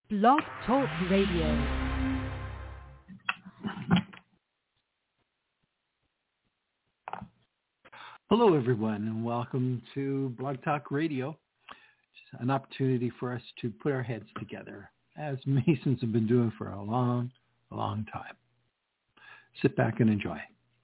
Blog Talk Radio. Hello, everyone, and welcome to Blog Talk Radio. It's an opportunity for us to put our heads together, as Masons have been doing for a long time. Sit back and enjoy.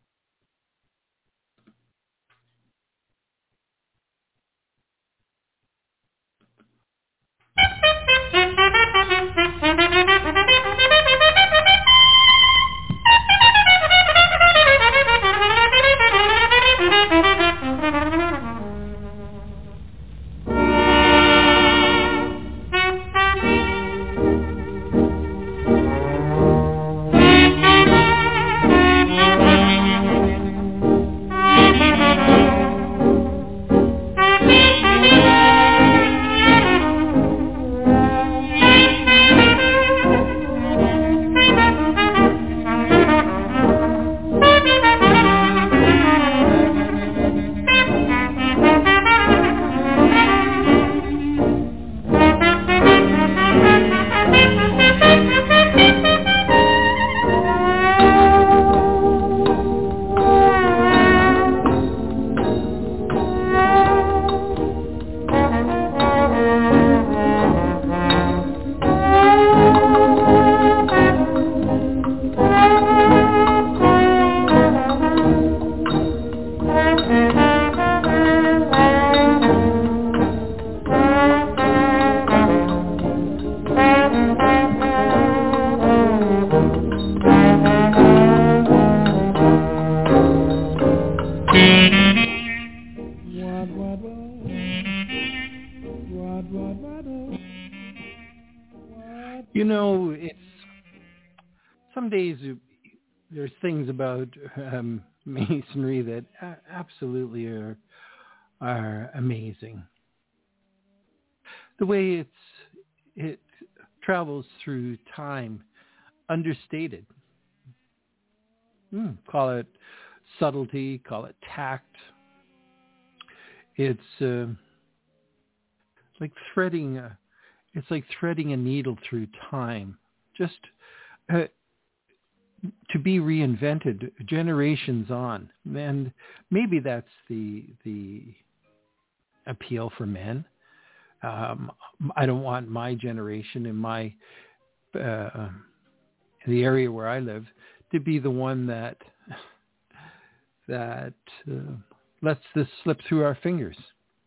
You know, it's some days there's things about Masonry that absolutely are amazing. The way it travels through time, understated. Call it subtlety, call it tact. It's like threading a needle through time, just to be reinvented generations on. And maybe that's the appeal for men. I don't want my generation in the area where I live to be the one that lets this slip through our fingers.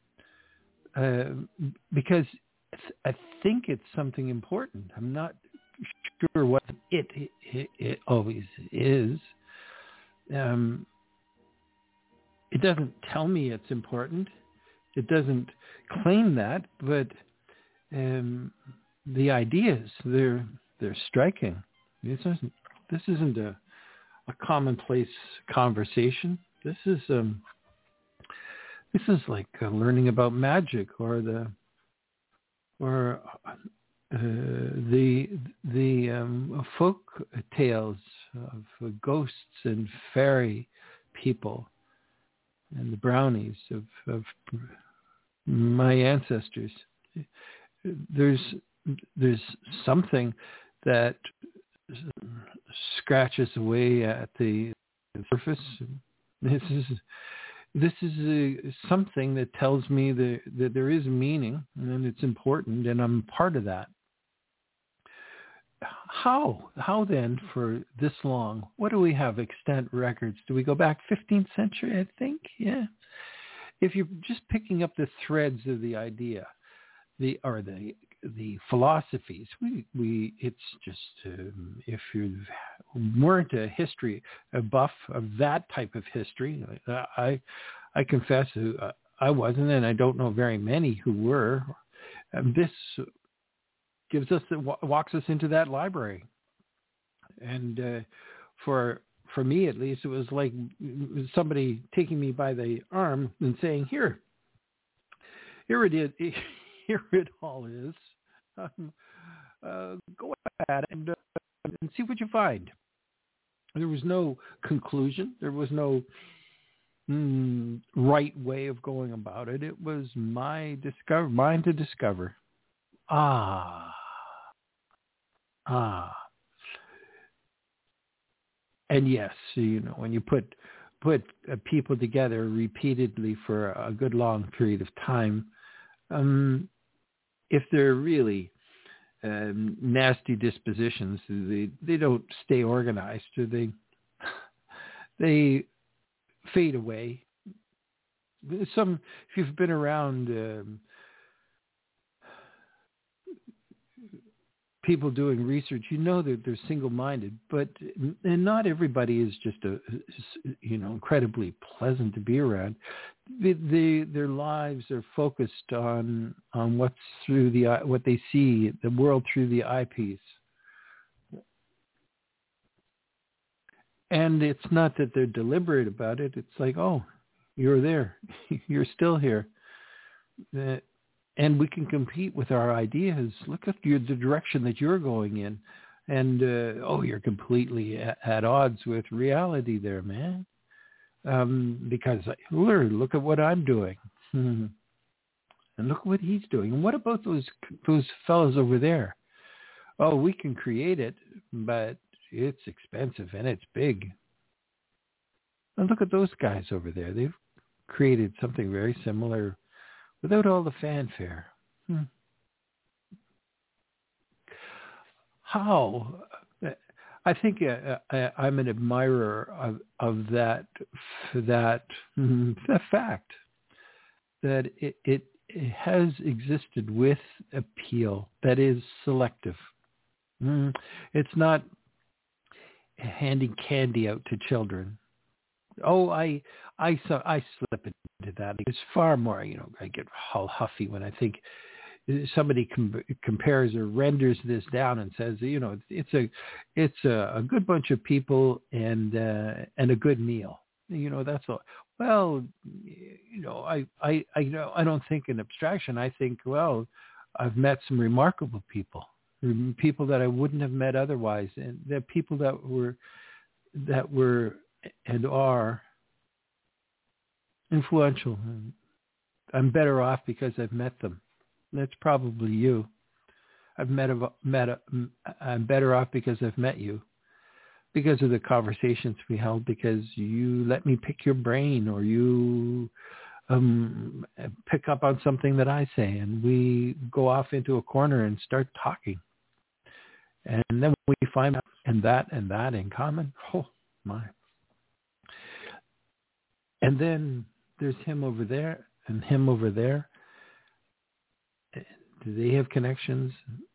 Because I think it's something important. I'm not sure what it always is. It doesn't tell me it's important. It doesn't claim that, but the ideas, they're striking. This isn't a commonplace conversation. This is like learning about magic or the folk tales of ghosts and fairy people and the brownies of my ancestors. There's something that scratches away at the surface. This is something that tells me that there is meaning and it's important, and I'm part of that. How then for this long? What do we have extant records? Do we go back 15th century, I think? Yeah. If you're just picking up the threads of the idea, the philosophies, it's just if you weren't a buff of that type of history, I confess I wasn't, and I don't know very many who were. This gives us walks us into that library, and for me at least, it was like somebody taking me by the arm and saying, "Here it is. Here it all is. Go at it and see what you find." There was no conclusion. There was no right way of going about it. It was mine to discover. And yes, when you put people together repeatedly for a good long period of time, if they're really nasty dispositions, they don't stay organized, or they fade away. If you've been around people doing research, that they're single-minded, and not everybody is just incredibly pleasant to be around. Their lives are focused on what's through what they see, the world through the eyepiece. And it's not that they're deliberate about it. It's like, oh, you're there. You're still here. And we can compete with our ideas. Look at the direction that you're going in. And, you're completely at odds with reality there, man. Because look at what I'm doing. And look what he's doing. And what about those fellows over there? Oh, we can create it, but it's expensive and it's big. And look at those guys over there. They've created something very similar without all the fanfare. How? I think I'm an admirer of that fact that it has existed with appeal that is selective. It's not handing candy out to children. Oh, I slip into that. It's far more, I get all huffy when I think somebody compares or renders this down and says, it's a good bunch of people and a good meal. That's all. Well, I don't think in abstraction. I think, well, I've met some remarkable people that I wouldn't have met otherwise, and the people that were and are influential. I'm better off because I've met them. That's probably you. I'm better off because I've met you, because of the conversations we held, because you let me pick your brain, or you pick up on something that I say, and we go off into a corner and start talking. And then we find out and that in common. Oh, my. And then there's him over there and him over there. Do they have connections?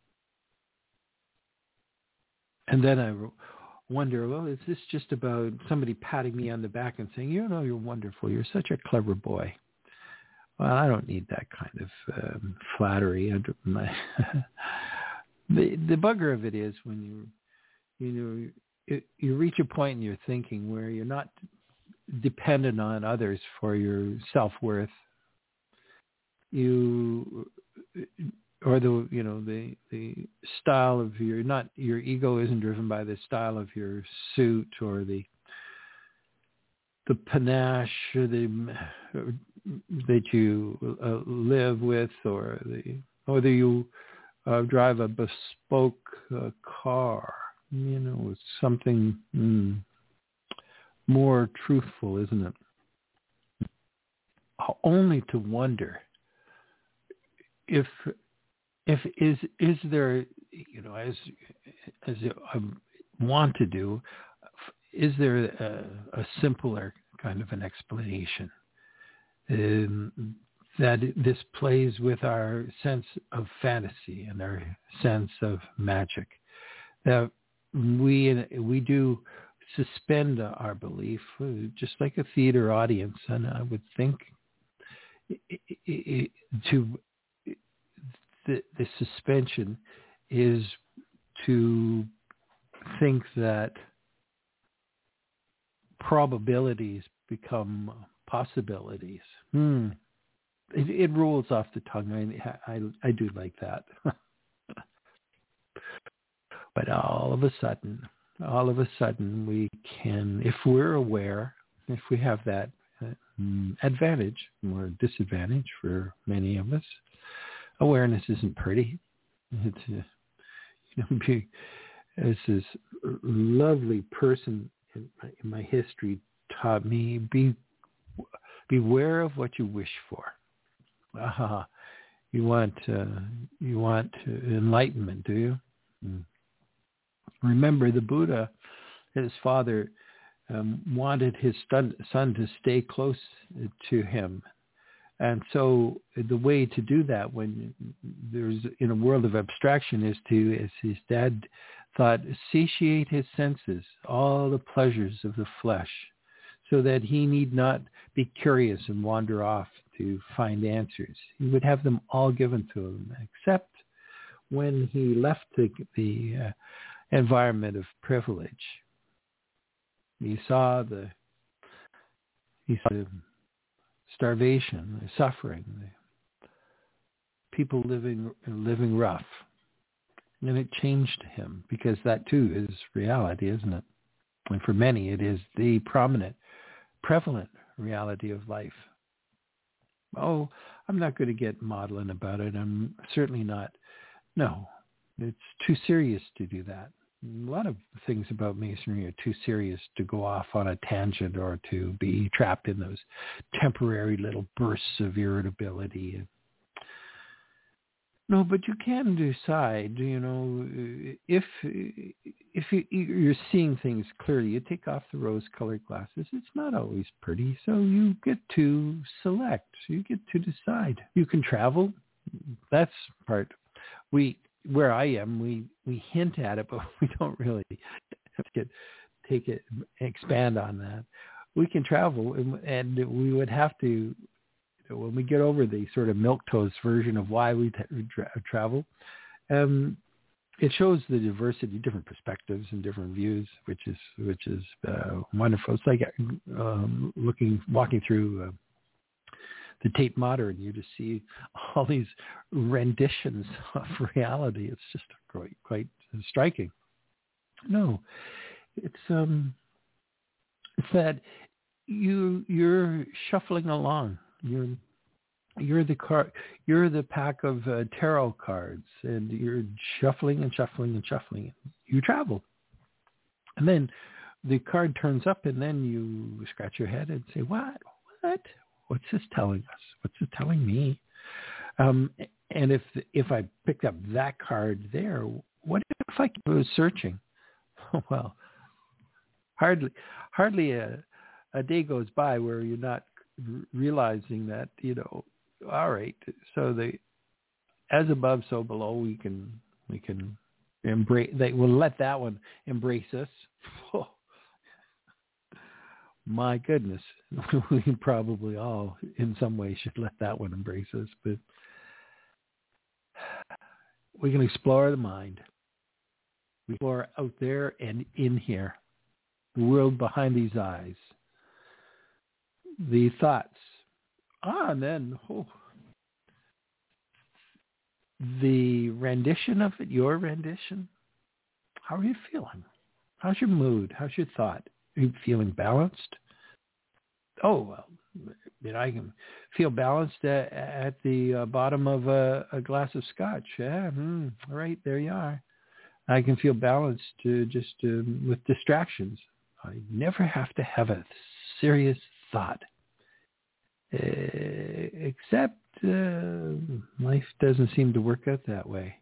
And then I wonder, well, is this just about somebody patting me on the back and saying, you're wonderful, you're such a clever boy? Well, I don't need that kind of flattery. The bugger of it is when you reach a point in your thinking where you're not dependent on others for your self-worth. Or the style of your ego isn't driven by the style of your suit or the panache that you live with, or whether you drive a bespoke car. It's something more truthful, isn't it? Only to wonder if is there, as I want to do, is there a simpler kind of an explanation that this plays with our sense of fantasy and our sense of magic, that we do suspend our belief, just like a theater audience, and I would think the suspension is to think that probabilities become possibilities. It rolls off the tongue. I do like that. But all of a sudden we can, if we're aware, if we have that advantage or disadvantage for many of us, awareness isn't pretty. be as this lovely person in my history taught me, beware of what you wish for. You want enlightenment, do you? Remember, the Buddha, his father, wanted his son to stay close to him. And so the way to do that when there's in a world of abstraction is to, as his dad thought, satiate his senses, all the pleasures of the flesh, so that he need not be curious and wander off to find answers. He would have them all given to him, except when he left the environment of privilege. He saw the starvation, the suffering, the people living rough. And it changed him, because that too is reality, isn't it? And for many, it is the prevalent reality of life. Oh, I'm not going to get maudlin about it. I'm certainly not. No, it's too serious to do that. A lot of things about Masonry are too serious to go off on a tangent or to be trapped in those temporary little bursts of irritability. No, but you can decide, if you're seeing things clearly, you take off the rose-colored glasses. It's not always pretty, so you get to select. You get to decide. You can travel. That's part. Where I am, we hint at it, but we don't really expand on that. We can travel, and we would have to, when we get over the sort of milquetoast version of why we travel, it shows the diversity, different perspectives and different views, which is wonderful. It's like walking through the Tate Modern, you just see all these renditions of reality. It's just quite striking. No, it's that you're shuffling along. You're the pack of tarot cards, and you're shuffling and shuffling and shuffling. You travel, and then the card turns up, and then you scratch your head and say, "What? What's this telling us? What's it telling me?" And if I picked up that card there, what if I was searching? Well, hardly a day goes by where you're not realizing that, all right, so as above, so below, we can embrace. They will let that one embrace us. Oh, my goodness, we probably all, in some way, should let that one embrace us. But we can explore the mind. We explore out there and in here, the world behind these eyes, the thoughts. And then the rendition of it, your rendition. How are you feeling? How's your mood? How's your thought? Are you feeling balanced? Oh, well, I can feel balanced at the bottom of a glass of scotch. Yeah, right, there you are. I can feel balanced with distractions. I never have to have a serious thought. Except life doesn't seem to work out that way.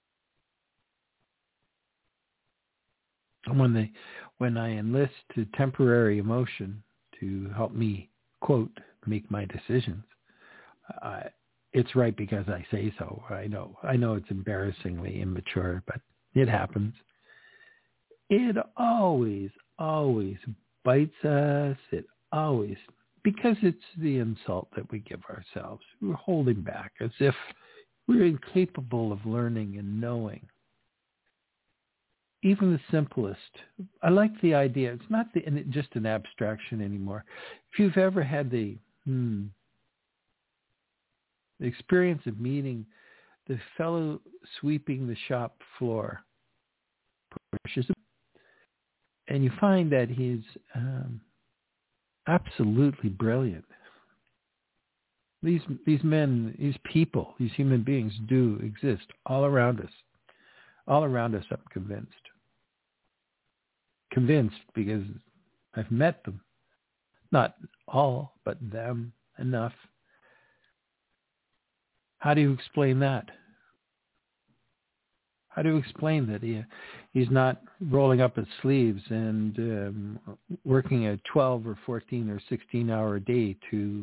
When I enlist temporary emotion to help me, quote, make my decisions, it's right because I say so. I know it's embarrassingly immature, but it happens. It always bites us. Because it's the insult that we give ourselves. We're holding back as if we're incapable of learning and knowing. Even the simplest. I like the idea. It's not just an abstraction anymore. If you've ever had the experience of meeting the fellow sweeping the shop floor, and you find that he's absolutely brilliant. These men, these people, these human beings do exist all around us. All around us, I'm convinced. Convinced because I've met them. Not all, but them enough. How do you explain that? How do you explain that he's not rolling up his sleeves and working a 12 or 14 or 16-hour day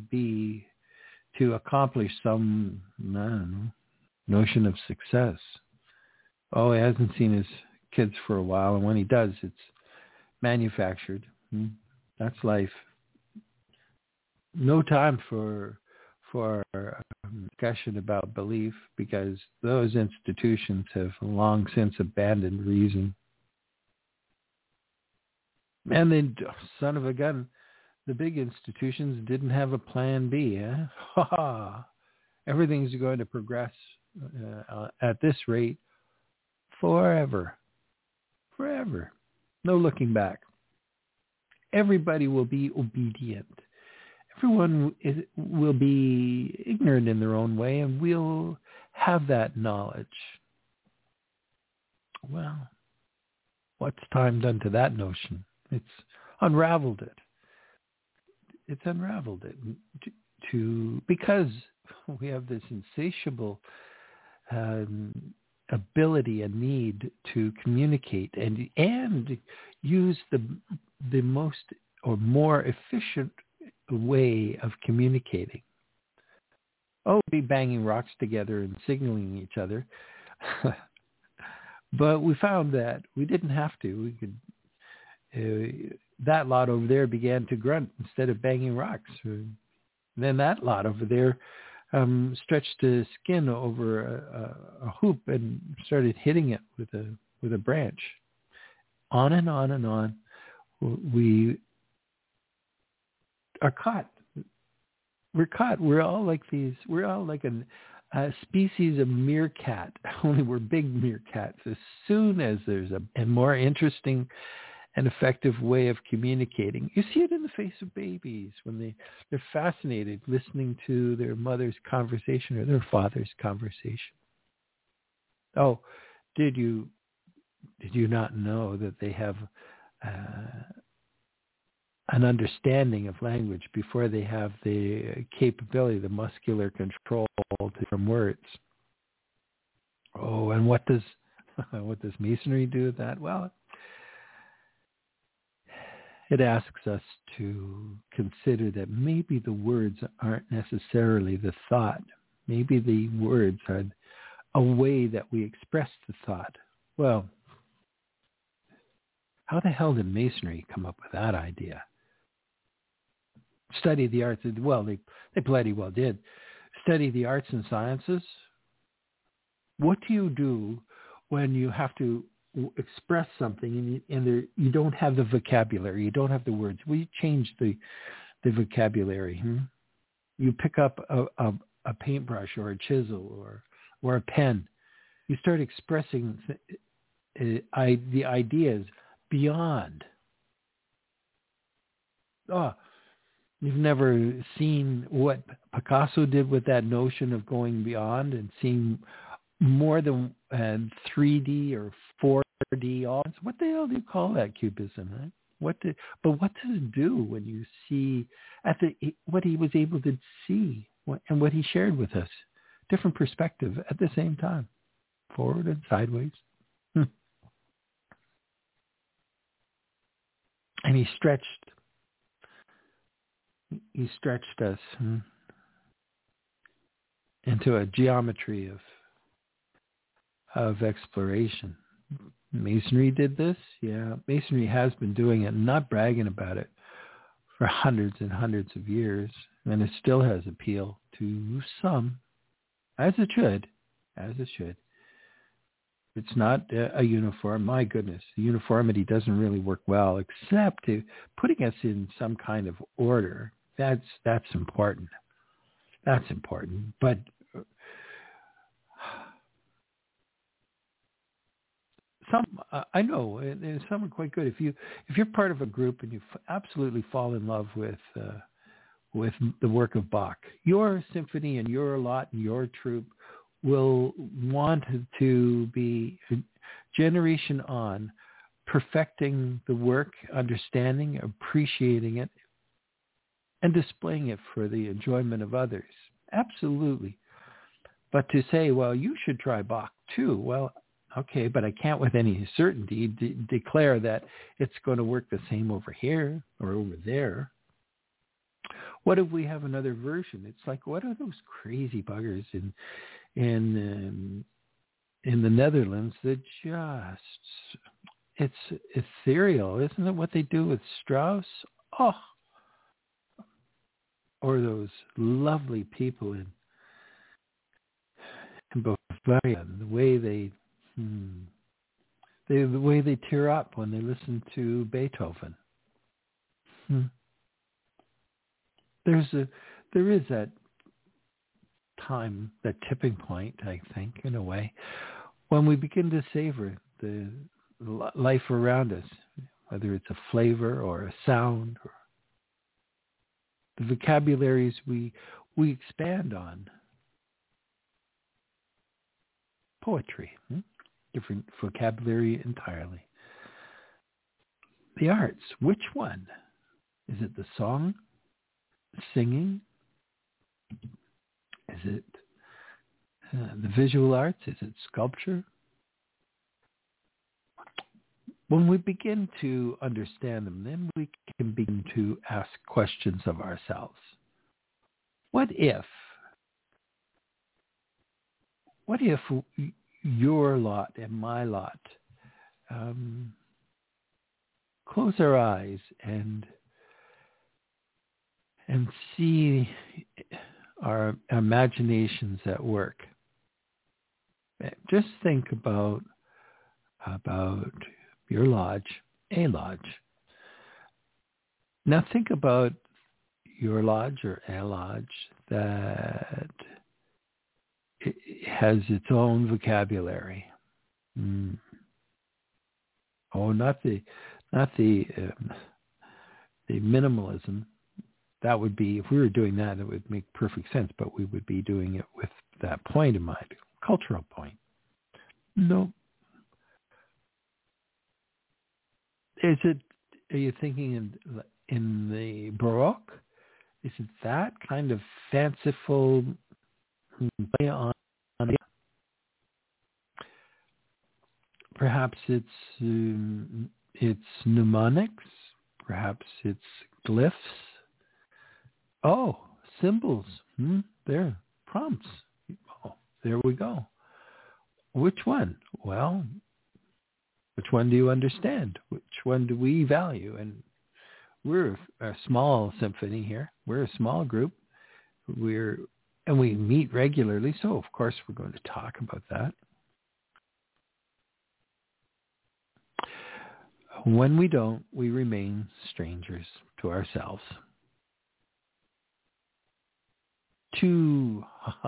to accomplish some, I don't know, notion of success? Oh, he hasn't seen his kids for a while, and when he does, it's manufactured. That's life. No time for discussion about belief, because those institutions have long since abandoned reason. And then, son of a gun, the big institutions didn't have a plan B. Ha ha! Everything's going to progress at this rate forever. Forever. No looking back. Everybody will be obedient. Everyone will be ignorant in their own way, and we'll have that knowledge. Well, what's time done to that notion? It's unraveled it. It's unraveled it because we have this insatiable ability and need to communicate and use the most or more efficient way of communicating. Oh, be banging rocks together and signaling each other. But we found that we didn't have to. We could. That lot over there began to grunt instead of banging rocks. Then that lot over there stretched a skin over a hoop and started hitting it with a branch. On and on and on. We are caught. We're caught. We're all like a species of meerkat, only we're big meerkats. As soon as there's a more interesting and effective way of communicating, you see it in the face of babies when they're fascinated listening to their mother's conversation or their father's conversation. Oh, did you not know that they have an understanding of language before they have the capability, the muscular control from words? Oh, and what does Masonry do with that? Well, it asks us to consider that maybe the words aren't necessarily the thought. Maybe the words are a way that we express the thought. Well, how the hell did Masonry come up with that idea? Study the arts. Well, they bloody well did. Study the arts and sciences. What do you do when you have to express something and you don't have the vocabulary, you don't have the words? Well, you change the vocabulary. You pick up a paintbrush or a chisel or a pen. You start expressing the ideas beyond. Oh, you've never seen what Picasso did with that notion of going beyond and seeing more than 3D or 4D odds. What the hell do you call that, cubism? Right? But what does it do when you see what he was able to see and what he shared with us? Different perspective at the same time, forward and sideways. And he stretched us into a geometry of exploration. Masonry did this. Yeah, Masonry has been doing it, and not bragging about it, for hundreds and hundreds of years, and it still has appeal to some, as it should. It's not a uniform. My goodness, the uniformity doesn't really work well, except putting us in some kind of order. That's important. That's important. But some, I know, and some are quite good. If you're part of a group and you absolutely fall in love with the work of Bach, your symphony and your lot and your troupe will want to be generation on perfecting the work, understanding, appreciating it, and displaying it for the enjoyment of others. Absolutely. But to say, well, you should try Bach too. Well, okay, but I can't with any certainty declare that it's going to work the same over here or over there. What if we have another version? It's like, what are those crazy buggers in the Netherlands that just, it's ethereal, isn't it? What they do with Strauss? Oh, or those lovely people in Bavaria, the way they tear up when they listen to Beethoven. There is that time, that tipping point, I think, in a way, when we begin to savor the life around us, whether it's a flavor or a sound, or the vocabularies we expand on. Poetry, different vocabulary entirely. The arts, which one? Is it the song, singing? Is it the visual arts? Is it sculpture? When we begin to understand them, then we can begin to ask questions of ourselves. What if your lot and my lot close our eyes and see our imaginations at work? Just think about your lodge, a lodge. Now think about your lodge or a lodge that it has its own vocabulary. Oh, not the minimalism. That would be, if we were doing that, it would make perfect sense. But we would be doing it with that point in mind, cultural point. No. Are you thinking in the Baroque? Is it that kind of fanciful play on? Perhaps it's mnemonics. Perhaps it's glyphs. Oh, symbols. There, prompts. Oh, there we go. Which one? Well, which one do you understand? Which one do we value? And we're a small symphony here. We're a small group. And we meet regularly, so of course we're going to talk about that. When we don't, we remain strangers to ourselves. Too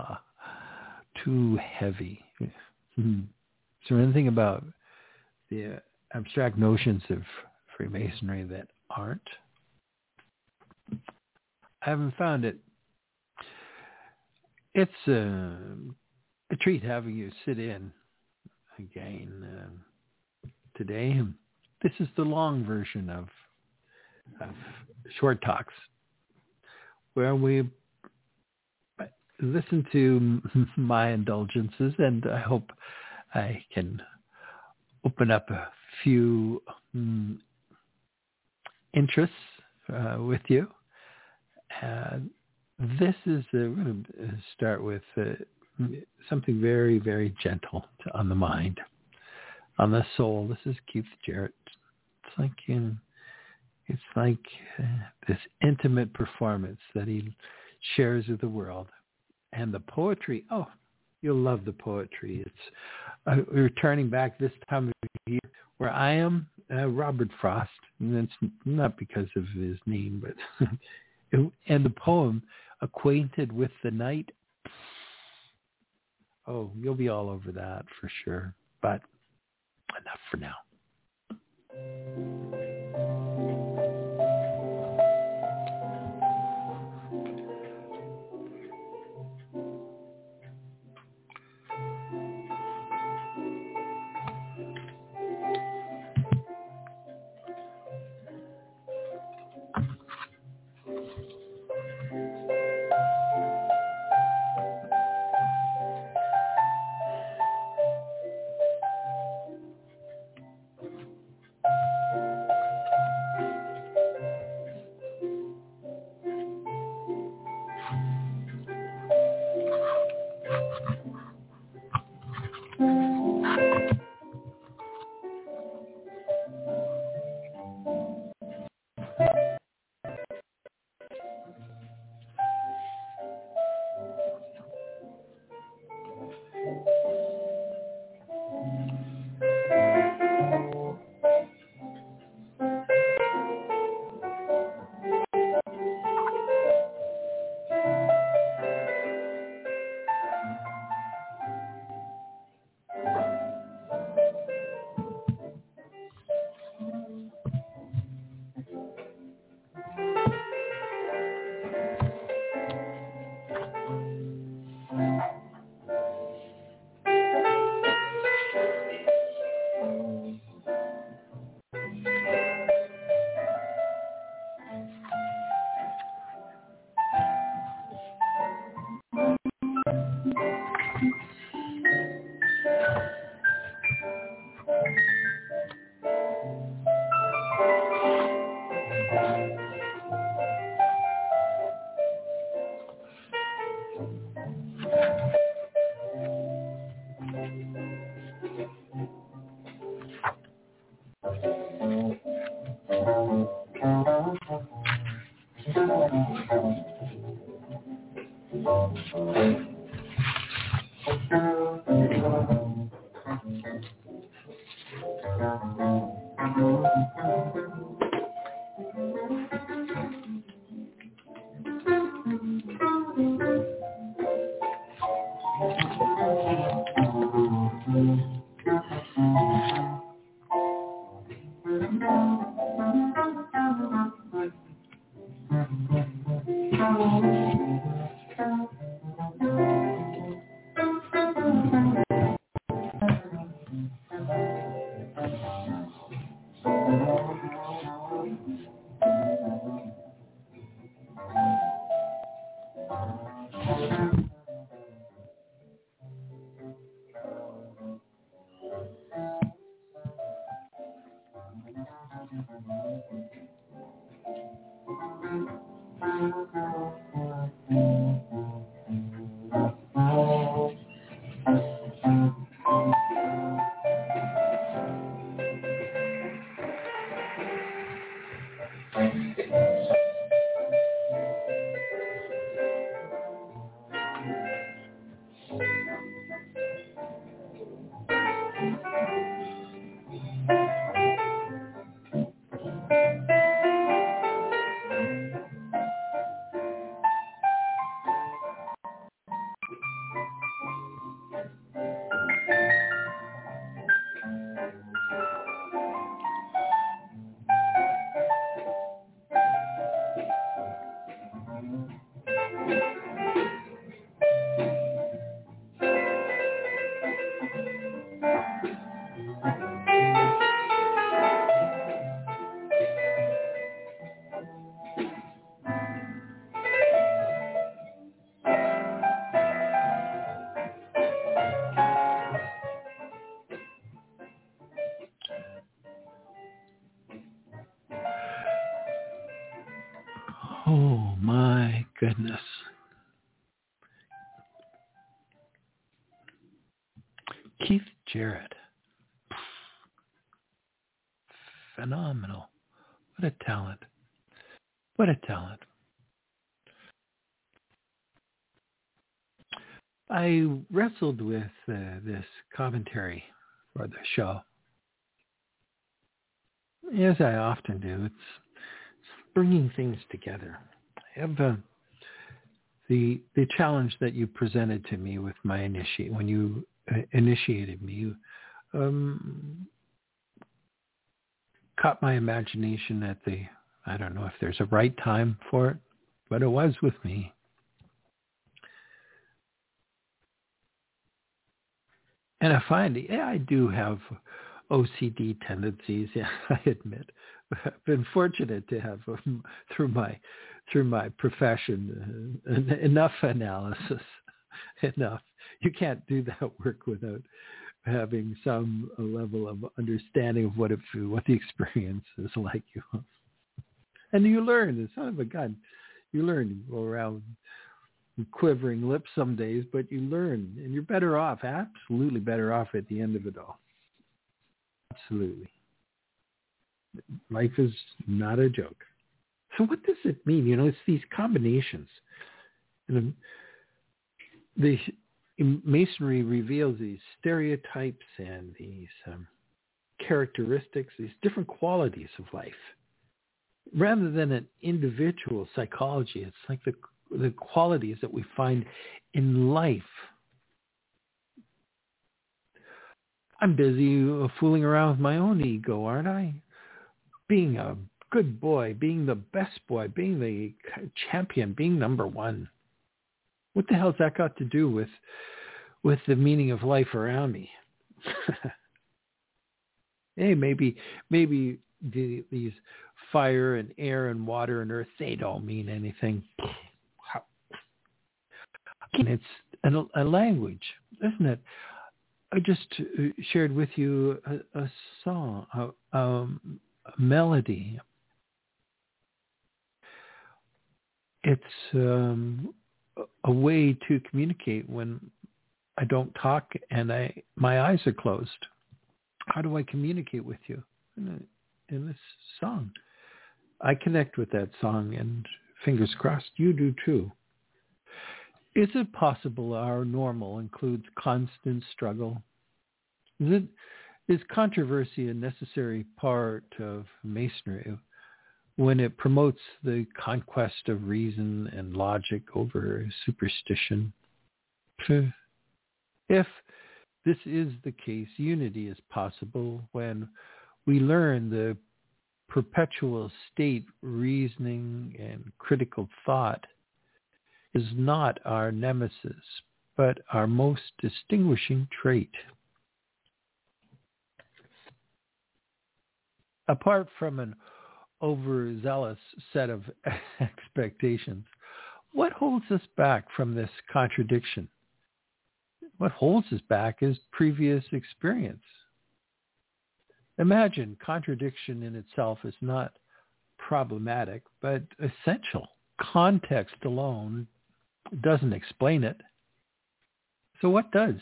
heavy. Is there anything about the abstract notions of Freemasonry that aren't? I haven't found it. It's a treat having you sit in again today. This is the long version of Short Talks, where we listen to my indulgences, and I hope I can open up a few interests with you. This is, we're going to start with something very, very gentle on the mind, on the soul. This is Keith Jarrett. It's like this intimate performance that he shares with the world. And the poetry, oh, you'll love the poetry. It's we're turning back this time of year where I am, Robert Frost, and it's not because of his name, but and the poem, Acquainted with the Night. Oh, you'll be all over that for sure, but enough for now. Oh my goodness. Keith Jarrett. Phenomenal. What a talent. What a talent. I wrestled with this commentary for the show, as I often do. It's bringing things together. I have the challenge that you presented to me with my when you initiated me. You caught my imagination at I don't know if there's a right time for it, but it was with me. And I find, I do have OCD tendencies. Yeah, I admit. I've been fortunate to have through my profession enough analysis. Enough. You can't do that work without having some level of understanding of what the experience is like. And you learn. The son of a gun. You learn. You go around quivering lips some days, but you learn, and you're better off. Absolutely better off at the end of it all. Absolutely. Life is not a joke. So what does it mean? It's these combinations. And the Masonry reveals these stereotypes and these characteristics, these different qualities of life. Rather than an individual psychology, it's like the qualities that we find in life. I'm busy fooling around with my own ego, aren't I? Being a good boy, being the best boy, being the champion, being number one. What the hell's that got to do with the meaning of life around me? Hey, maybe these fire and air and water and earth, they don't mean anything. It's a language, isn't it? I just shared with you a song, a melody. It's a way to communicate when I don't talk and my eyes are closed. How do I communicate with you in this song? I connect with that song, and fingers crossed you do too. Is it possible our normal includes constant struggle? Is controversy a necessary part of Masonry when it promotes the conquest of reason and logic over superstition? If this is the case, unity is possible when we learn the perpetual state reasoning and critical thought is not our nemesis, but our most distinguishing trait. Apart from an overzealous set of expectations, what holds us back from this contradiction? What holds us back is previous experience. Imagine contradiction in itself is not problematic, but essential. Context alone doesn't explain it. So what does?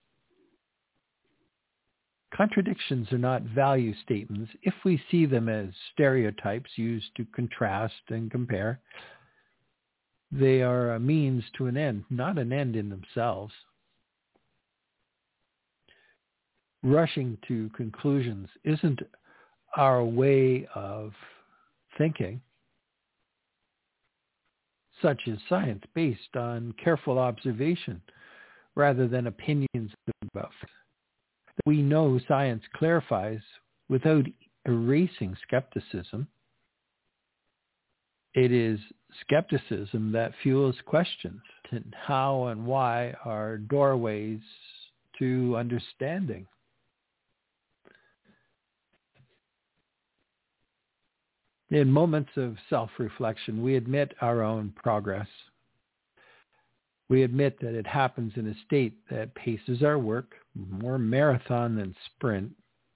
Contradictions are not value statements if we see them as stereotypes used to contrast and compare. They are a means to an end, not an end in themselves. Rushing to conclusions isn't our way of thinking. Such is science based on careful observation rather than opinions about it. We know science clarifies without erasing skepticism. It is skepticism that fuels questions. And how and why are doorways to understanding. In moments of self-reflection, we admit our own progress. We admit that it happens in a state that paces our work, more marathon than sprint,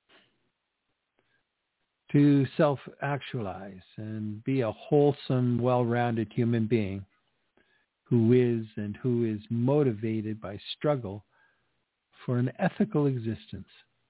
to self-actualize and be a wholesome, well-rounded human being who is motivated by struggle for an ethical existence.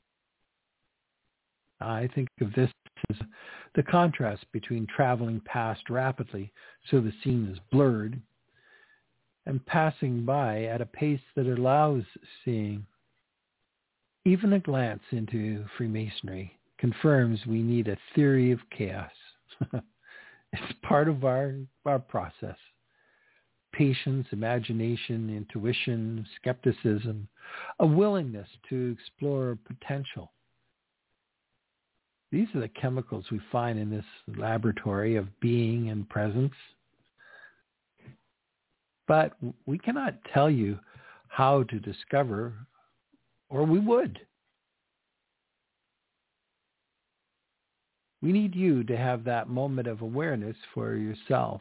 I think of this as the contrast between traveling past rapidly so the scene is blurred and passing by at a pace that allows seeing. Even a glance into Freemasonry confirms we need a theory of chaos. It's part of our process. Patience, imagination, intuition, skepticism, a willingness to explore potential. These are the chemicals we find in this laboratory of being and presence. But we cannot tell you how to discover, or we would. We need you to have that moment of awareness for yourself.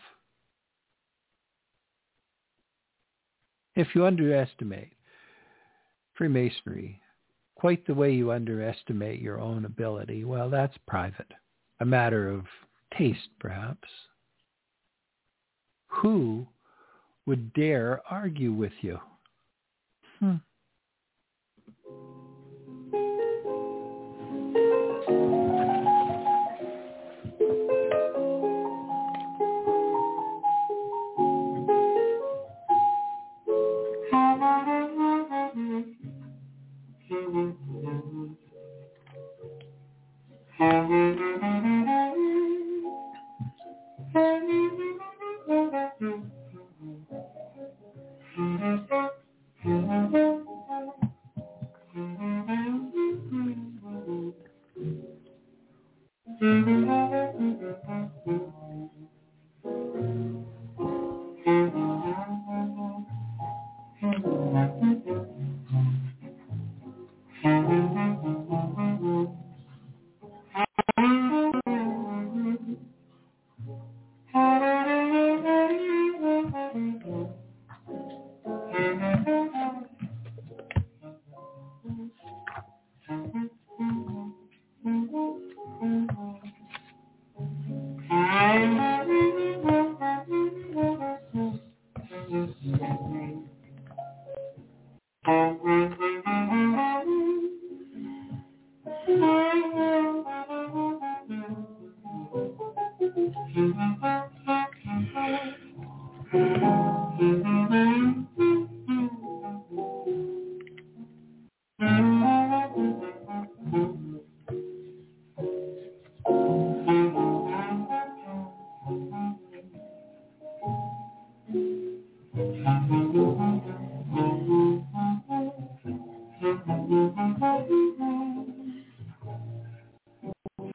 If you underestimate Freemasonry, quite the way you underestimate your own ability, well, that's private, a matter of taste, perhaps. Who would dare argue with you?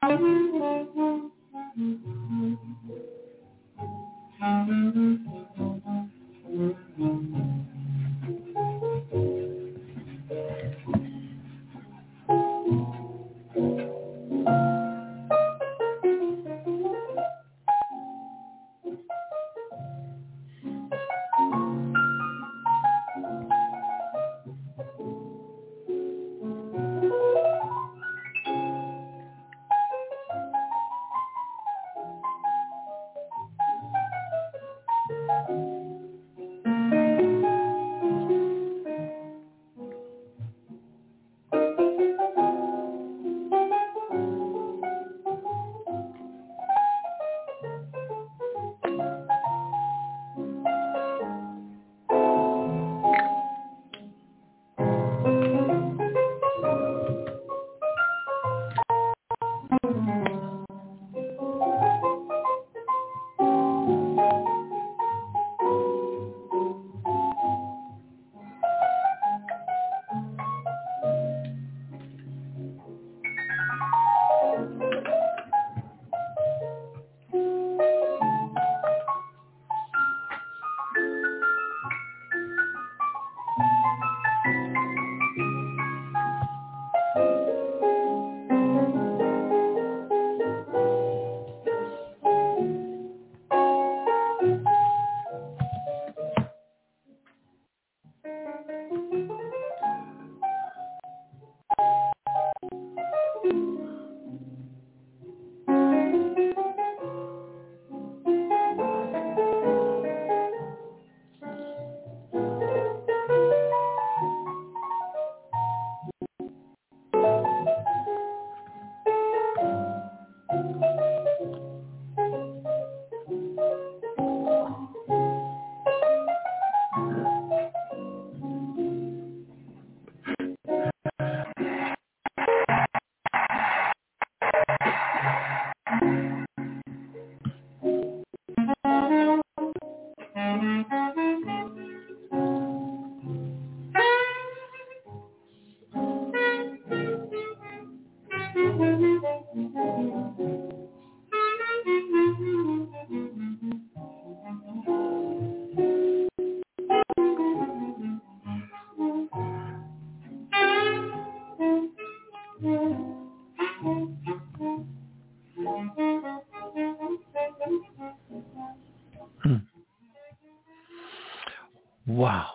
Wow.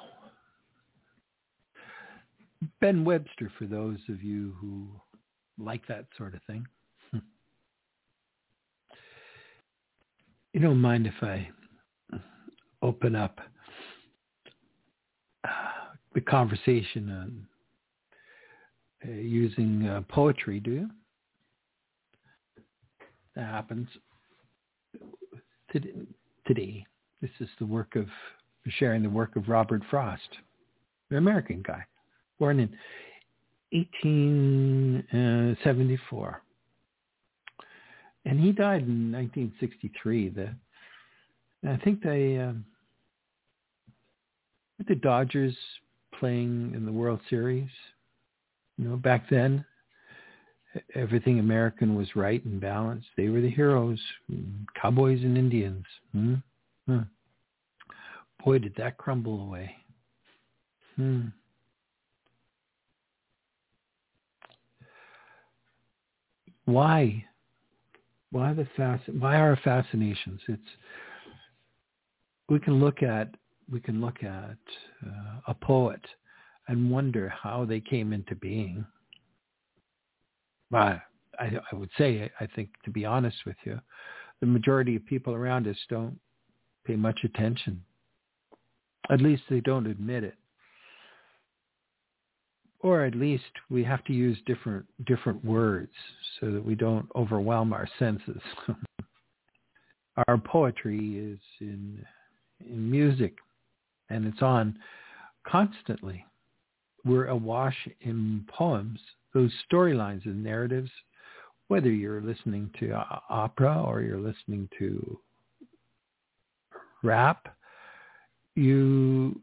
Ben Webster, for those of you who like that sort of thing. You don't mind if I open up the conversation on using poetry, do you? That happens today. This is the work of sharing the work of Robert Frost, an American guy, born in 1874. And he died in 1963. I think the Dodgers playing in the World Series. You know, back then, everything American was right and balanced. They were the heroes, cowboys and Indians. Boy, did that crumble away. Why? Why our fascinations? We can look at a poet and wonder how they came into being. I would say, I think, to be honest with you, the majority of people around us don't pay much attention. At least they don't admit it. Or at least we have to use different words so that we don't overwhelm our senses. Our poetry is in music, and it's on constantly. We're awash in poems, those storylines and narratives, whether you're listening to opera or you're listening to rap, you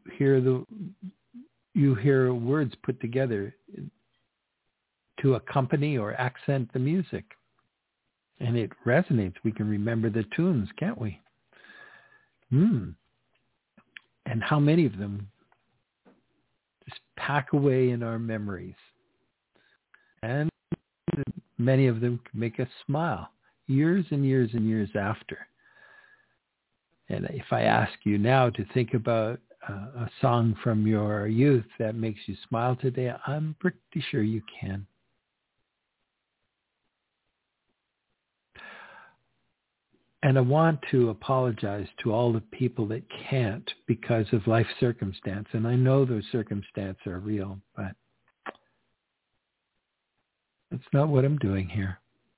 hear words put together to accompany or accent the music. And it resonates. We can remember the tunes, can't we? And how many of them just pack away in our memories. And many of them can make us smile years and years and years after. And if I ask you now to think about a song from your youth that makes you smile today, I'm pretty sure you can. And I want to apologize to all the people that can't because of life circumstance. And I know those circumstances are real, but that's not what I'm doing here.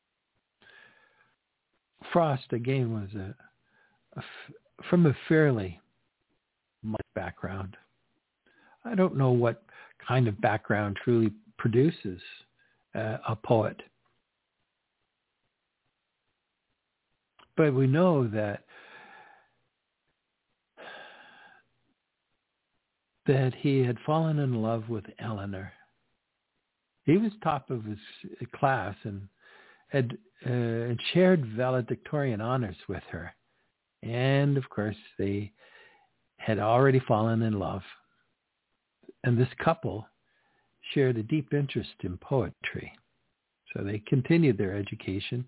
Frost, again, was from a fairly modest background. I don't know what kind of background truly produces a poet. But we know that he had fallen in love with Eleanor. He was top of his class and had shared valedictorian honors with her. And, of course, they had already fallen in love. And this couple shared a deep interest in poetry. So they continued their education.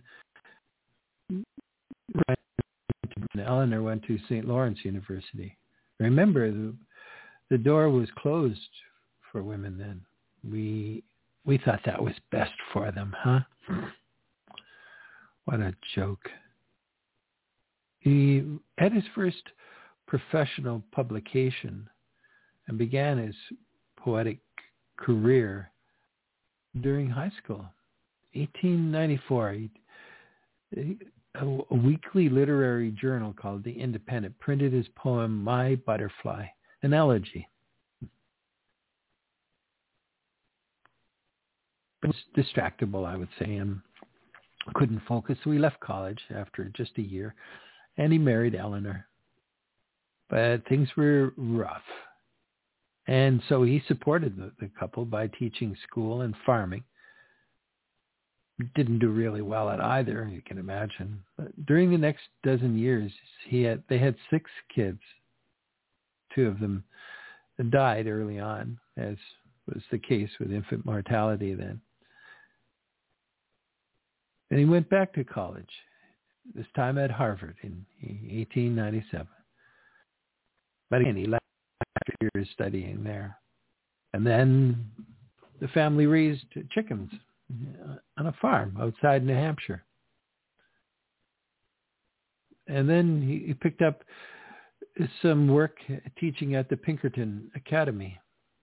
Eleanor went to St. Lawrence University. Remember, the door was closed for women then. We thought that was best for them, huh? What a joke. He had his first professional publication and began his poetic career during high school. 1894, a weekly literary journal called The Independent printed his poem, My Butterfly, an elegy. It was distractible, I would say, and couldn't focus, so he left college after just a year, and he married Eleanor. But things were rough. And so he supported the couple by teaching school and farming. Didn't do really well at either, you can imagine. But during the next dozen years, they had 6 kids. 2 of them died early on, as was the case with infant mortality then. And he went back to college, this time at Harvard in 1897. But again, he left after years studying there. And then the family raised chickens on a farm outside New Hampshire. And then he picked up some work teaching at the Pinkerton Academy.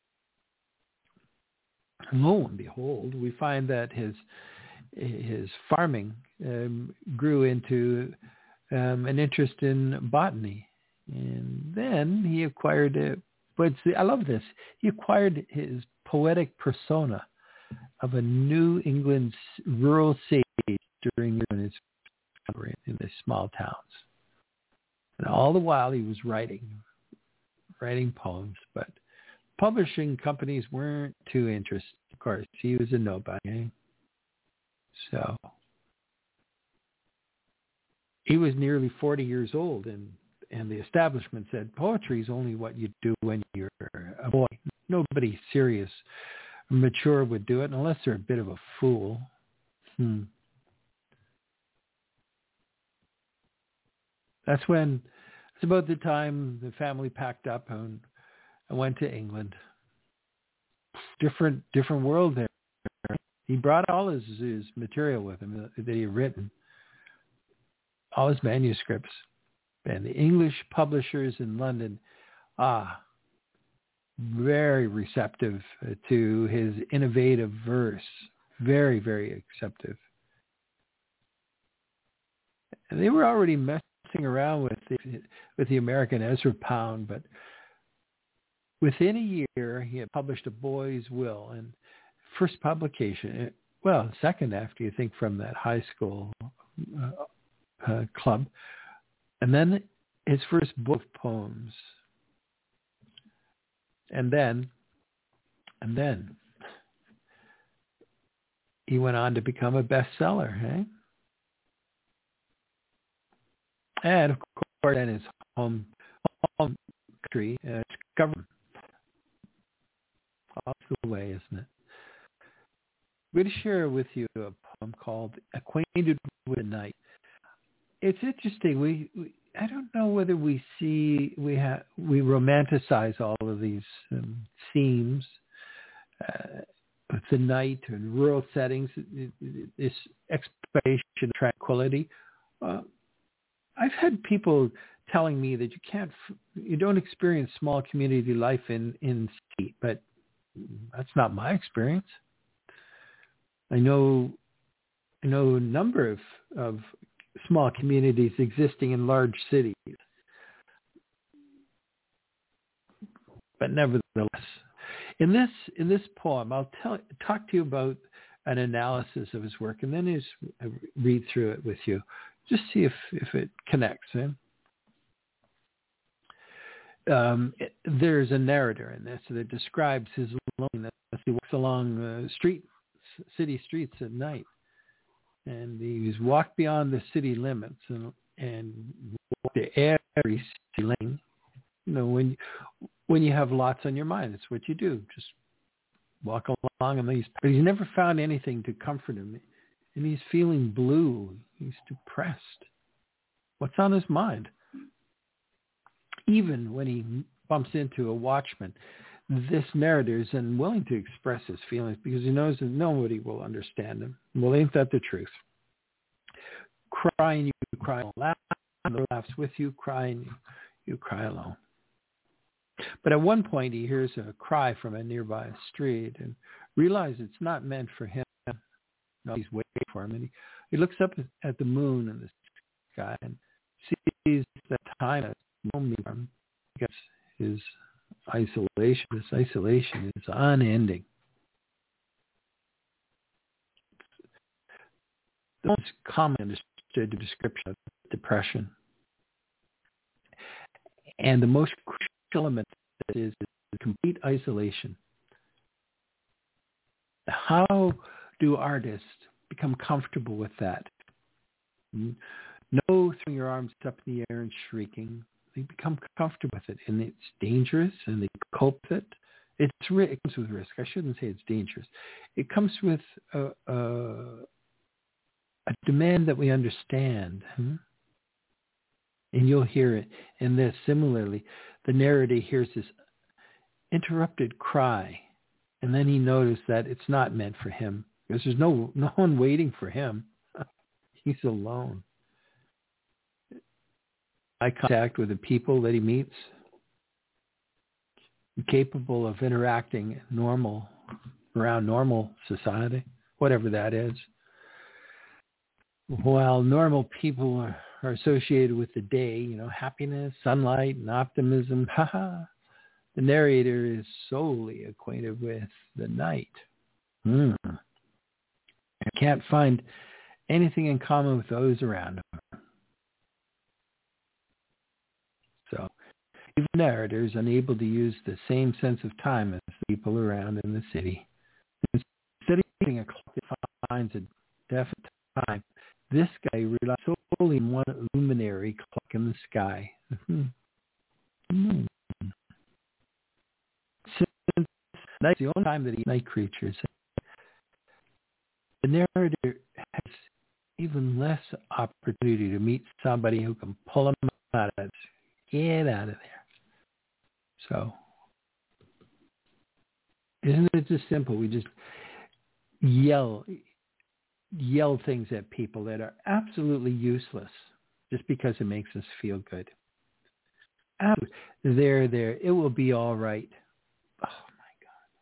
And lo and behold, we find that his farming grew into an interest in botany. And then he acquired, I love this, he acquired his poetic persona of a New England rural sage during his in the small towns. And all the while he was writing poems, but publishing companies weren't too interested. Of course, he was a nobody. So he was nearly 40 years old, and the establishment said, poetry is only what you do when you're a boy. Nobody serious, mature would do it unless they're a bit of a fool. It's about the time the family packed up and went to England. Different world there. He brought all his material with him that he had written, all his manuscripts. And the English publishers in London, very receptive to his innovative verse. Very, very receptive. And they were already messing around with the American Ezra Pound, but within a year, he had published A Boy's Will, and first publication, second after you think from that high school club, and then his first book of poems, and then he went on to become a bestseller. And of course, then his home country, government. Off the way, isn't it? I'm going to share with you a poem called "Acquainted with the Night." It's interesting. I don't know whether we romanticize all of these themes with the night and rural settings, this expectation of tranquility. I've had people telling me that you don't experience small community life in city, but that's not my experience. I know a number of small communities existing in large cities, but nevertheless, in this poem, I'll talk to you about an analysis of his work, and then read through it with you, just see if it connects. There's a narrator in this that describes his loneliness as he walks along city streets at night, and he's walked beyond the city limits and walked to every city lane. When you have lots on your mind, that's what you do. Just walk along, but he's never found anything to comfort him, and he's feeling blue. He's depressed. What's on his mind? Even when he bumps into a watchman, this narrator is unwilling to express his feelings because he knows that nobody will understand him. Well, ain't that the truth? Cry and you cry alone. Laugh and the laughs with you. Cry and you cry alone. But at one point he hears a cry from a nearby street and realizes it's not meant for him. No, he's waiting for him. And he looks up at the moon and the sky and sees that time has lonely for him. I guess his isolation. This isolation is unending. The most common understood description of depression, and the most crucial element is complete isolation. How do artists become comfortable with that? No throwing your arms up in the air and shrieking. They become comfortable with it, and it's dangerous, and they cope with it. It comes with risk. I shouldn't say it's dangerous. It comes with a demand that we understand. And you'll hear it in this. Similarly, the narrator hears this interrupted cry, and then he noticed that it's not meant for him because there's no one waiting for him. He's alone. Eye contact with the people that he meets, capable of interacting around normal society, whatever that is. While normal people are associated with the day, happiness, sunlight, and optimism, the narrator is solely acquainted with the night. I can't find anything in common with those around him. So, even the narrator is unable to use the same sense of time as the people around in the city. Instead of using a clock that finds a definite time, this guy relies solely on one luminary clock in the sky. Since night's the only time that he night creatures, the narrator has even less opportunity to meet somebody who can pull him out of it. Get out of there. So, isn't it just simple? We just yell things at people that are absolutely useless just because it makes us feel good. There, it will be all right. Oh my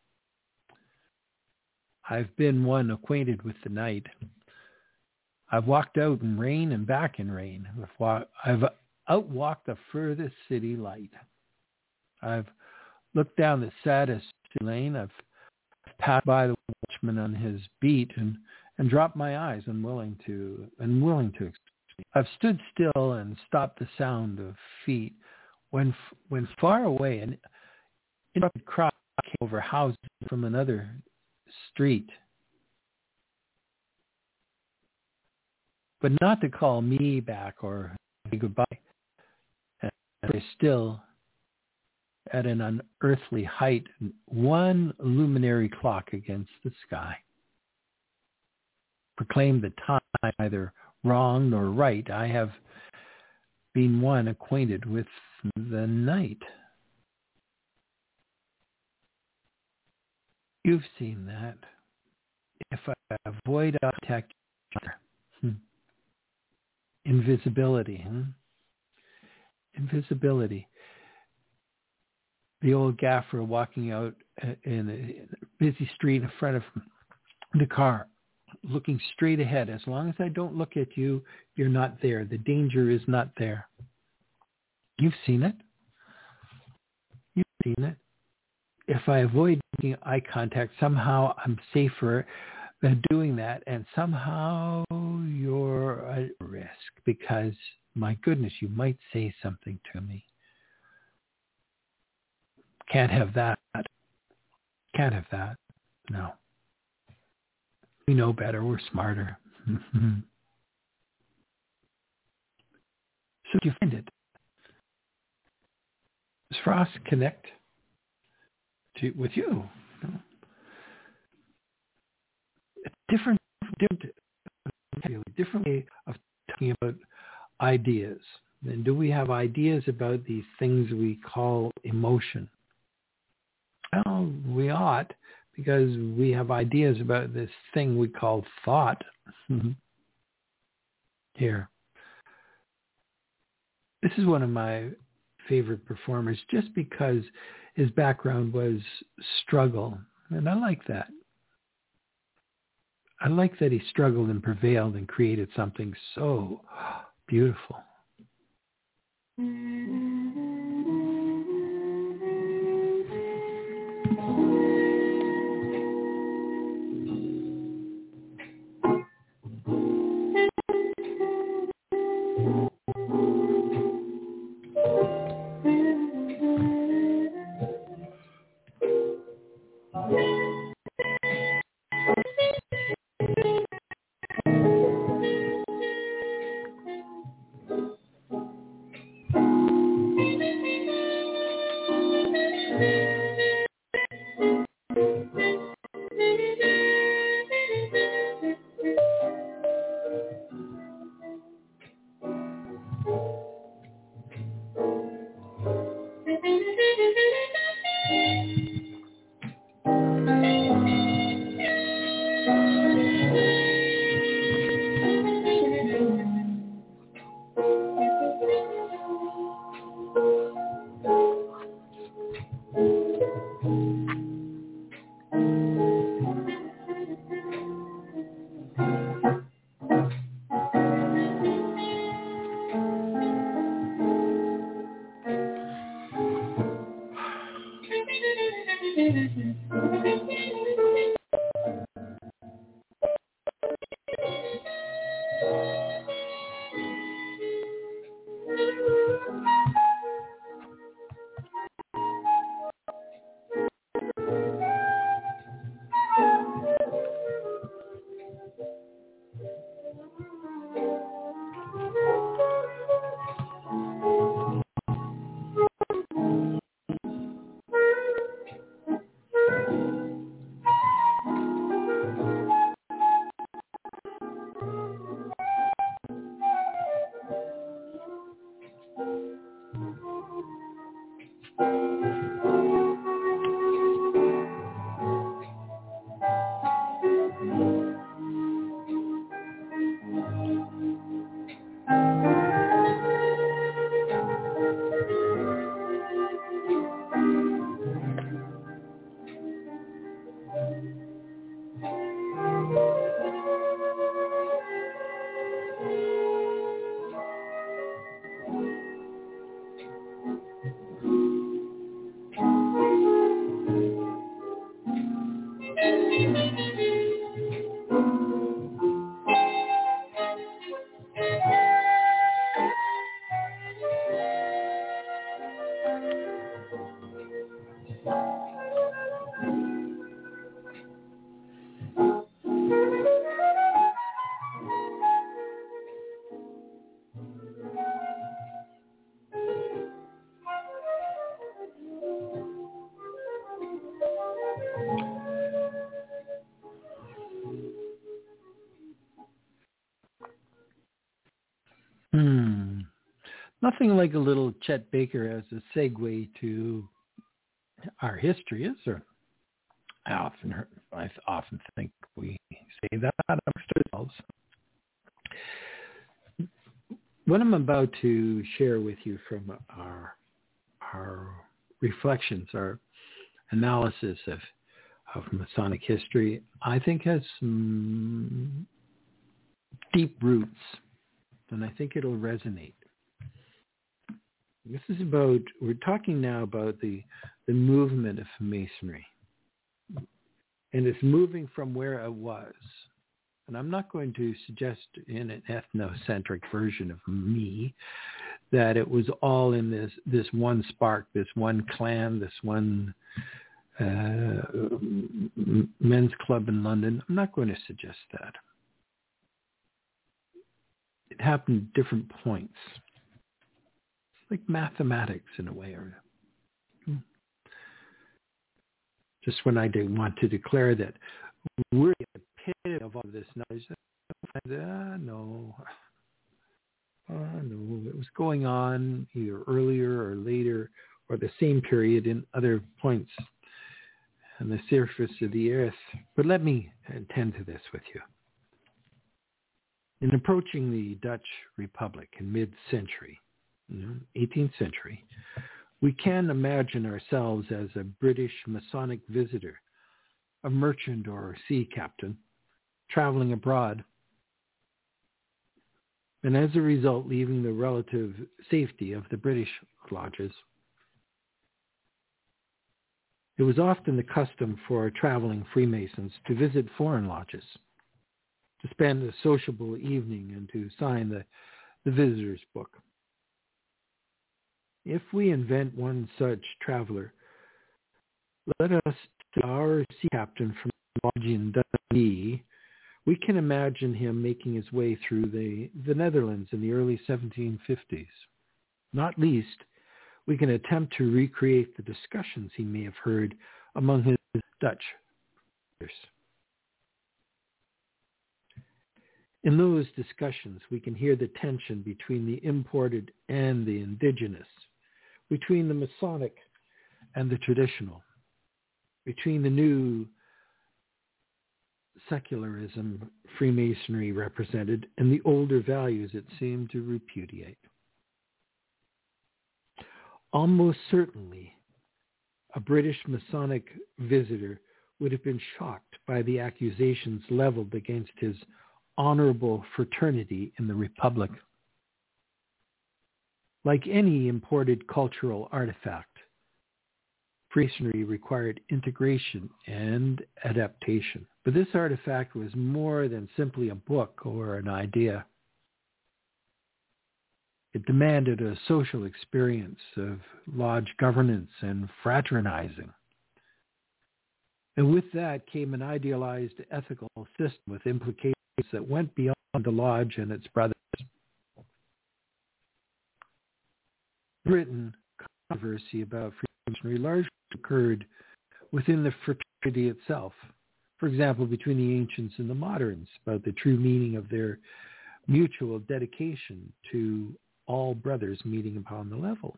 God. I've been one acquainted with the night. I've walked out in rain and back in rain. I've outwalked the furthest city light. I've looked down the saddest lane. I've passed by the watchman on his beat and dropped my eyes, unwilling to explain. I've stood still and stopped the sound of feet when far away an interrupted cry came over houses from another street. But not to call me back or goodbye. And we're still at an unearthly height, one luminary clock against the sky. Proclaim the time neither wrong nor right. I have been one acquainted with the night. You've seen that. If I avoid contact, invisibility. Invisibility. The old gaffer walking out in a busy street in front of the car, looking straight ahead. As long as I don't look at you, you're not there. The danger is not there. You've seen it. You've seen it. If I avoid making eye contact, somehow I'm safer than doing that, and somehow you're at risk because, my goodness, you might say something to me. Can't have that. Can't have that. No. We know better. We're smarter. So you find it. Does Frost connect with you? A different way of talking about ideas. And do we have ideas about these things we call emotion? Well, we ought, because we have ideas about this thing we call thought. Here. This is one of my favorite performers just because his background was struggle. And I like that. I like that he struggled and prevailed and created something so beautiful. Nothing like a little Chet Baker as a segue to our history, is there? I often think we say that amongst ourselves. What I'm about to share with you from our reflections, our analysis of Masonic history, I think has some deep roots, and I think it'll resonate. This is about, we're talking now about the movement of Masonry. And it's moving from where it was. And I'm not going to suggest in an ethnocentric version of me that it was all in this one spark, this one clan, this one men's club in London. I'm not going to suggest that. It happened at different points. Like mathematics in a way. Just when I want to declare that we're the epitome of all this knowledge, no, it was going on either earlier or later or the same period in other points on the surface of the earth. But let me attend to this with you. In approaching the Dutch Republic in mid-century, 18th century, we can imagine ourselves as a British Masonic visitor, a merchant or sea captain, traveling abroad, and as a result leaving the relative safety of the British lodges. It was often the custom for traveling Freemasons to visit foreign lodges, to spend a sociable evening and to sign the visitor's book. If we invent one such traveler, let us to our sea captain from lodge in Dundee. We can imagine him making his way through the Netherlands in the early 1750s. Not least, we can attempt to recreate the discussions he may have heard among his Dutch peers. In those discussions, we can hear the tension between the imported and the indigenous, between the Masonic and the traditional, between the new secularism Freemasonry represented and the older values it seemed to repudiate. Almost certainly, a British Masonic visitor would have been shocked by the accusations leveled against his honorable fraternity in the Republic. Like any imported cultural artifact, Freemasonry required integration and adaptation. But this artifact was more than simply a book or an idea. It demanded a social experience of lodge governance and fraternizing. And with that came an idealized ethical system with implications that went beyond the lodge and its brothers. Britain, controversy about Freemasonry largely occurred within the fraternity itself. For example, between the ancients and the moderns, about the true meaning of their mutual dedication to all brothers meeting upon the level.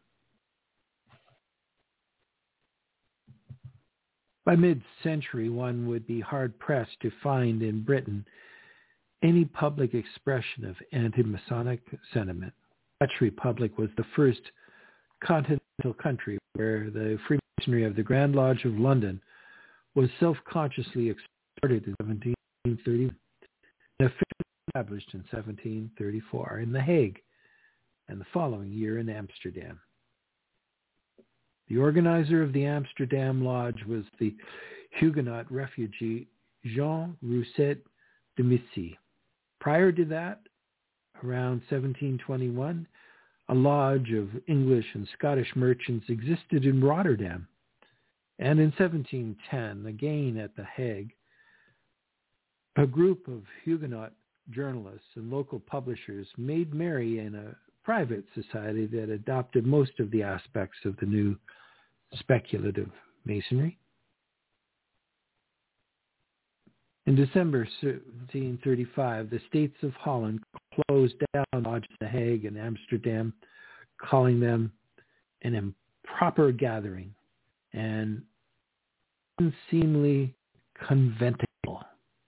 By mid-century, one would be hard-pressed to find in Britain any public expression of anti-Masonic sentiment. The Dutch Republic was the first continental country where the Freemasonry of the Grand Lodge of London was self-consciously exported in 1730 and officially established in 1734 in The Hague and the following year in Amsterdam. The organizer of the Amsterdam Lodge was the Huguenot refugee Jean Rousset de Missy. Prior to that, around 1721, a lodge of English and Scottish merchants existed in Rotterdam. And in 1710, again at The Hague, a group of Huguenot journalists and local publishers made merry in a private society that adopted most of the aspects of the new speculative Masonry. In December 1735, the states of Holland closed down lodges in The Hague and Amsterdam, calling them an improper gathering and unseemly conventicle.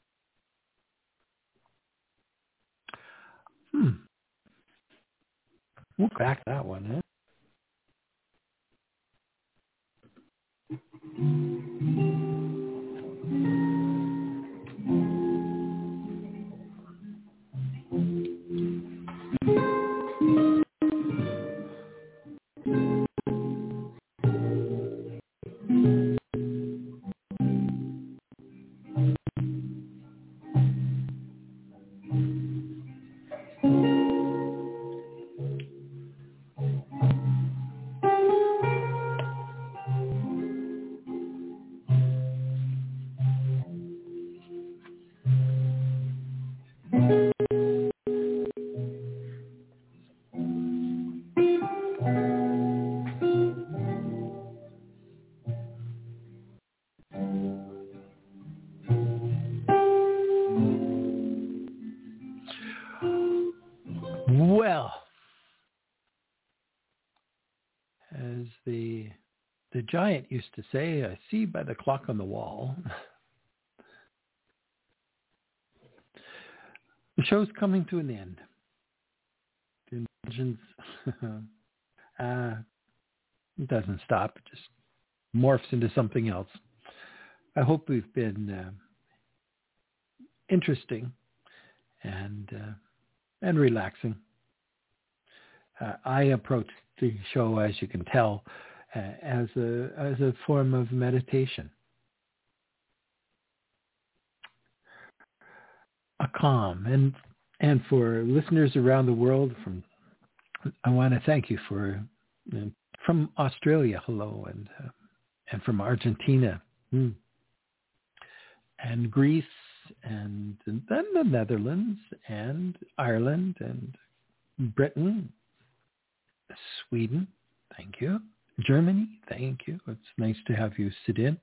We'll back that one, huh? Well, as the giant used to say, I see by the clock on the wall. The show's coming to an end. The Indulgence it doesn't stop. It just morphs into something else. I hope we've been interesting and relaxing. I approach the show, as you can tell, as a form of meditation. A calm. And for listeners around the world, I want to thank you from Australia, hello, and from Argentina, and Greece, and then the Netherlands, and Ireland, and Britain, Sweden, thank you. Germany, thank you. It's nice to have you sit in.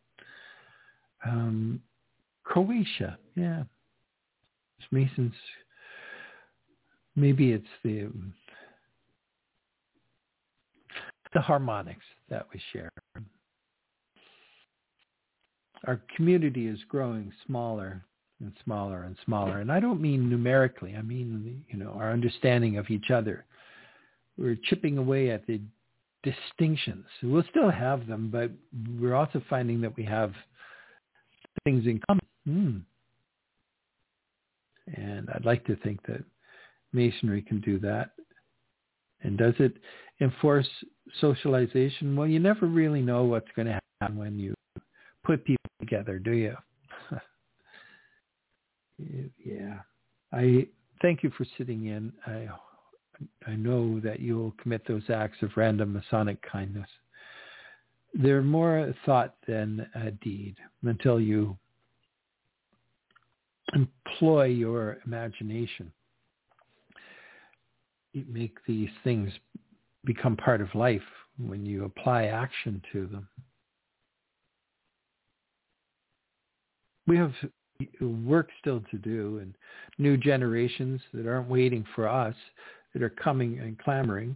Croatia, yeah. It's Mason's. Maybe it's the harmonics that we share. Our community is growing smaller and smaller and smaller. And I don't mean numerically. I mean, our understanding of each other. We're chipping away at the distinctions. We'll still have them, but we're also finding that we have things in common. And I'd like to think that Masonry can do that. And does it enforce socialization? Well, you never really know what's going to happen when you put people together, do you? Yeah. I thank you for sitting in. I know that you'll commit those acts of random Masonic kindness. They're more thought than a deed until you employ your imagination. You make these things become part of life when you apply action to them. We have work still to do, and new generations that aren't waiting for us, that are coming and clamoring.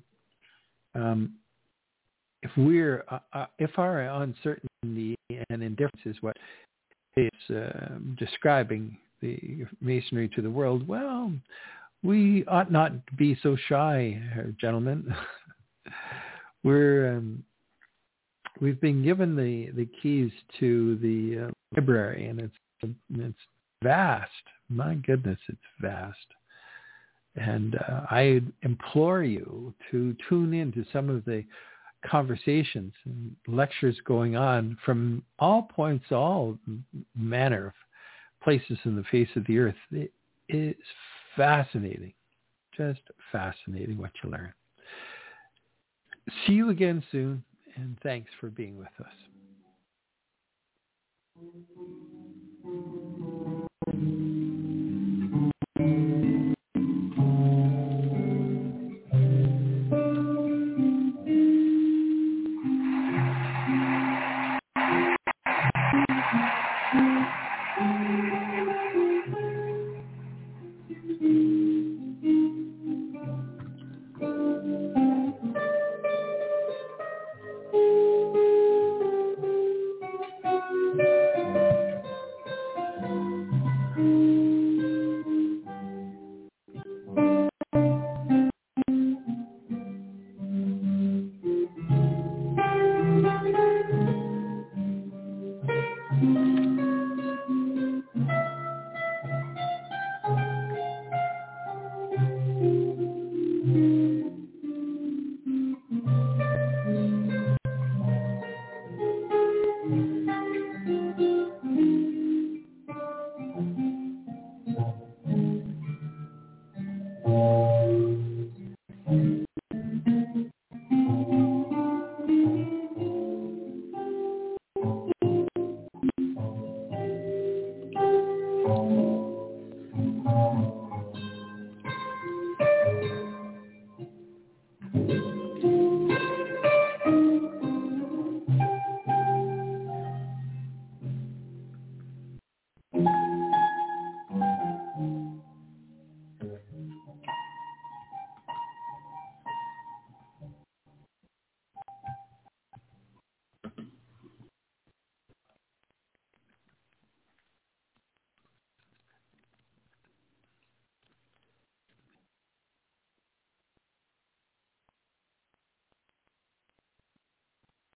If our uncertainty and indifference is what is describing the Masonry to the world, well, we ought not be so shy, gentlemen. We've been given the keys to the library, and it's vast. My goodness, it's vast. And I implore you to tune in to some of the conversations and lectures going on from all points, all manner of places in the face of the earth. It is fascinating, just fascinating what you learn. See you again soon, and thanks for being with us.